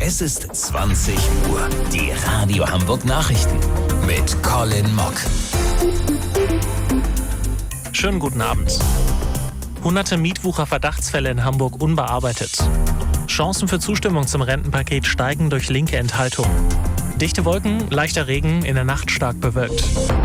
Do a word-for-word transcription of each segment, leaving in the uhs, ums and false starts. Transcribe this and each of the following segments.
Es ist zwanzig Uhr. Die Radio Hamburg Nachrichten mit Colin Mock. Schönen guten Abend. Hunderte Mietwucher-Verdachtsfälle in Hamburg unbearbeitet. Chancen für Zustimmung zum Rentenpaket steigen durch linke Enthaltung. Dichte Wolken, leichter Regen, in der Nacht stark bewölkt.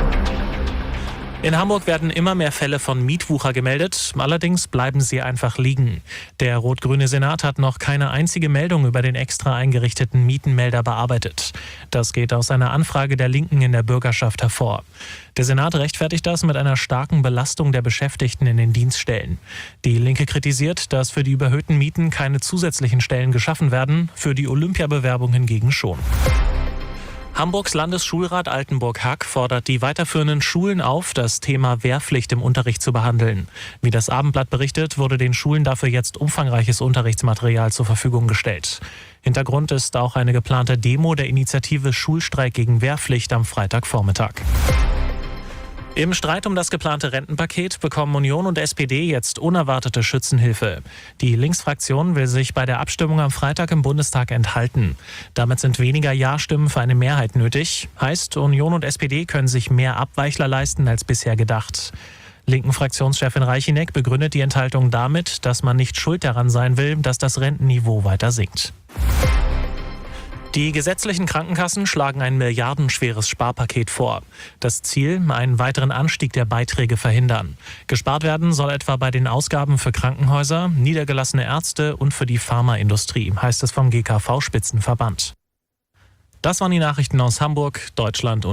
In Hamburg werden immer mehr Fälle von Mietwucher gemeldet, allerdings bleiben sie einfach liegen. Der rot-grüne Senat hat noch keine einzige Meldung über den extra eingerichteten Mietenmelder bearbeitet. Das geht aus einer Anfrage der Linken in der Bürgerschaft hervor. Der Senat rechtfertigt das mit einer starken Belastung der Beschäftigten in den Dienststellen. Die Linke kritisiert, dass für die überhöhten Mieten keine zusätzlichen Stellen geschaffen werden, für die Olympiabewerbung hingegen schon. Hamburgs Landesschulrat Altenburg-Hack fordert die weiterführenden Schulen auf, das Thema Wehrpflicht im Unterricht zu behandeln. Wie das Abendblatt berichtet, wurde den Schulen dafür jetzt umfangreiches Unterrichtsmaterial zur Verfügung gestellt. Hintergrund ist auch eine geplante Demo der Initiative Schulstreik gegen Wehrpflicht am Freitagvormittag. Im Streit um das geplante Rentenpaket bekommen Union und S P D jetzt unerwartete Schützenhilfe. Die Linksfraktion will sich bei der Abstimmung am Freitag im Bundestag enthalten. Damit sind weniger Ja-Stimmen für eine Mehrheit nötig. Heißt, Union und S P D können sich mehr Abweichler leisten als bisher gedacht. Linken Fraktionschefin Reichineck begründet die Enthaltung damit, dass man nicht schuld daran sein will, dass das Rentenniveau weiter sinkt. Die gesetzlichen Krankenkassen schlagen ein milliardenschweres Sparpaket vor. Das Ziel, einen weiteren Anstieg der Beiträge verhindern. Gespart werden soll etwa bei den Ausgaben für Krankenhäuser, niedergelassene Ärzte und für die Pharmaindustrie, heißt es vom G K V-Spitzenverband. Das waren die Nachrichten aus Hamburg, Deutschland und